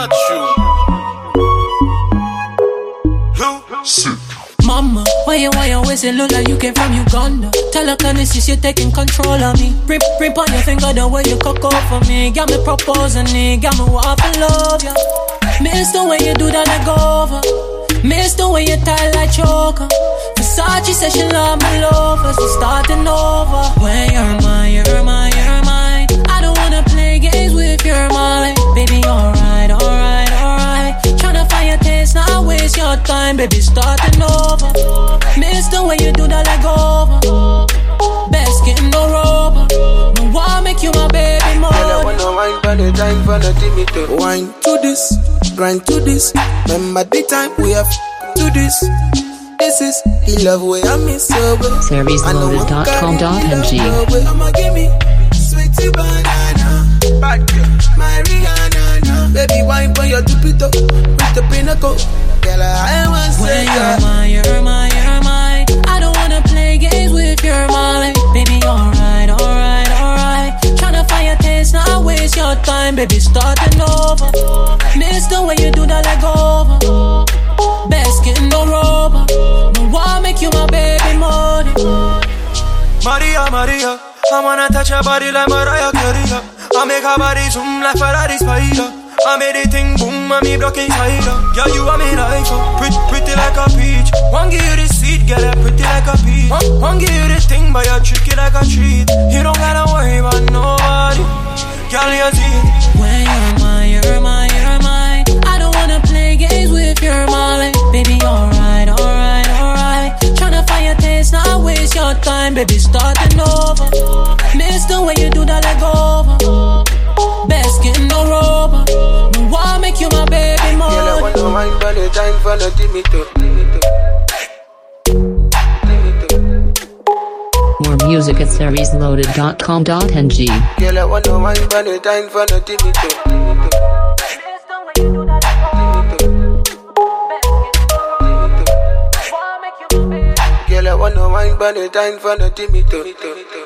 not you. Sick. Mama, why you always look like you came from Uganda? Telekinesis, you're taking control of me. Print on your finger the way you cook up for me. Got me proposing it, got me want to love ya. Miss the way you do that leg over. Miss the way you tie like choker. Versace says she love my lovers, we're starting over. When you're mine, you're mine, you're mine. I don't wanna play games with your mind. Baby, alright, alright, alright. Tryna find your taste, not waste your time. Baby, starting over. Miss the way you do that leg over. Best getting no rubber. No one make you my baby more. I wanna wine for the time for the timid. Wine to this, grind to this. Remember the time we have to this. This is the love way I miss over. SeriesLoaded.com.ng. I'ma give me sweetie banana. Bad girl, my Rihanna. Baby, wine for your tupito with the pinnacle. Girl, I want to say you're mine, you're mine, you're mine. I don't wanna play games with your mind. Baby, alright, alright, alright. Tryna find your taste, not waste your time. Baby, starting over. Miss the way you do that leg over. Best getting no rubber. No one make you my baby more. Maria, Maria, I wanna touch your body like Mariah Carey. I make her body zoom like Ferrari spider. I made it thing boom, I me block inside her. Yeah, you are me life, pretty like a peach. One give you the seat, get it pretty like a peach. One give you the thing, but you trick it like a treat. You don't gotta worry about nobody. Girl, you see it. When you're mine, you're mine, you're mine. I don't wanna play games with your mind. Baby, alright, alright, alright. Tryna find your taste, not waste your time. Baby, starting over. Miss the way you do that leg over. Best getting no rubber. No one make you my baby more. Girl, I wanna wine for the time for the timid. More music at SeriesLoaded.com.ng. Girl, I wanna wine for the time for the timid. Girl, I wanna wine for the time for the timid.